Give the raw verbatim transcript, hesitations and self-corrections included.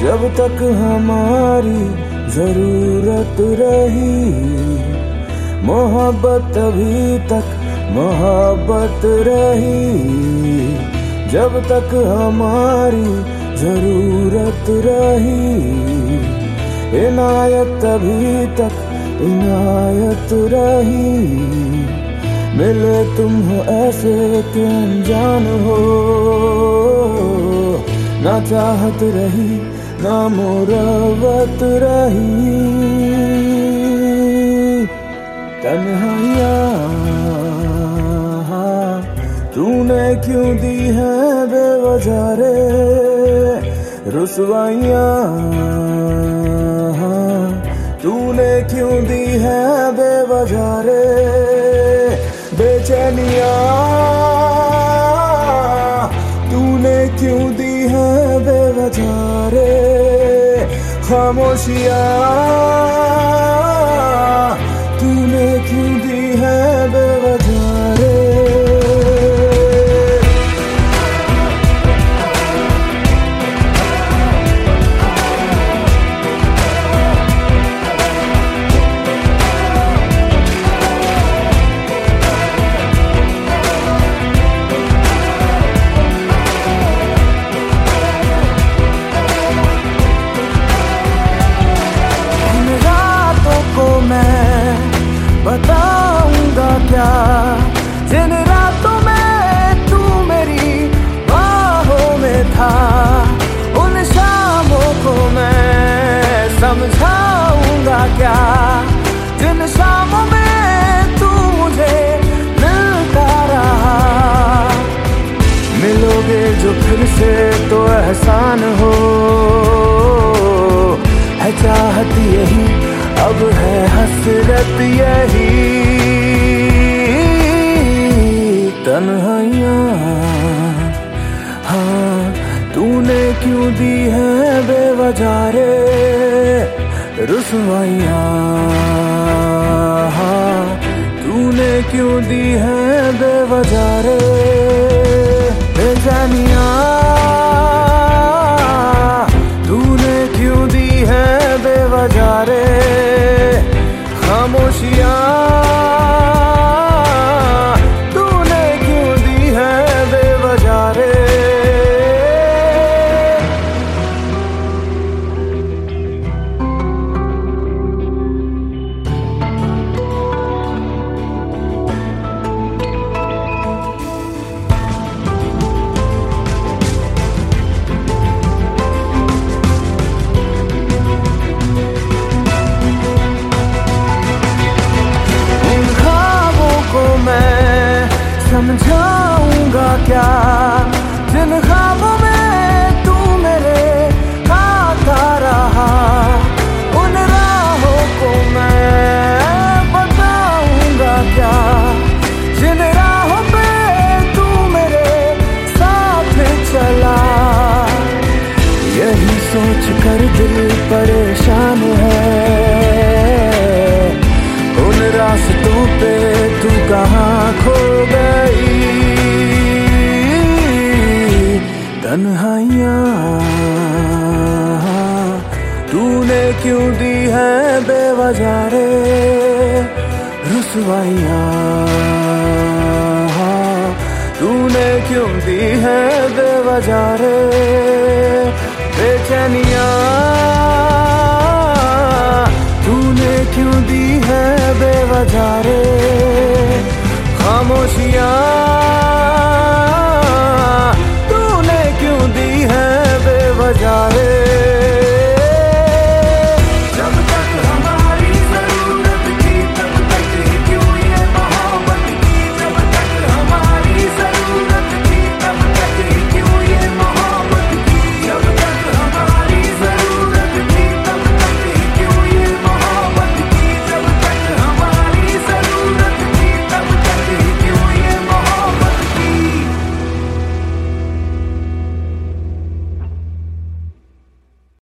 जब तक हमारी जरूरत रही, मोहब्बत अभी तक मोहब्बत रही। जब तक हमारी जरूरत रही, इनायत अभी तक इनायत रही। मिले तुम हो ऐसे कि अनजान हो, ना चाहत रही ना मुरवत रही। तन्हाइयाँ तूने क्यों दी है बेवजह रे, रुसवाइयाँ तूने क्यों दी है बेवजह रे। बेचैनियाँ तूने क्यों दी है बेवजह रे। खामोशियाँ तूने क्यों दी है बेवजह रे। बताऊंगा क्या जिन रातों में तू मेरी बाहों में था, उन शामों को मैं समझाऊंगा क्या जिन शामों में तू मुझे मिलता रहा। मिलोगे जो फिर से तो एहसान हो, है चाहत यही अब है हसरत यही। तन्हाइयाँ हाँ तूने क्यों दी है बेवजह रे। रुसवाइयाँ हाँ तूने क्यों दी है बेवजह रे। बेचैनियाँ तूने क्यों दी है बेवजह रे। खामोशियाँ तूने क्यों दी है बेवजह रे। समझाऊंगा क्या जिन ख्वाबों में तू मेरे आता रहा, उन राहों को मैं बताऊंगा क्या जिन राहों पे तू मेरे साथ चला। यही सोच कर दिल परेशान है, उन रास्तों पे तू कहाँ खो गई। तन्हाइयाँ तूने क्यों दी है बेवजह रे। रुसवाइयाँ तूने क्यों दी है बेवजह रे। बेचैनियाँ तूने क्यों दी है बेवजह रे। खामोशियाँ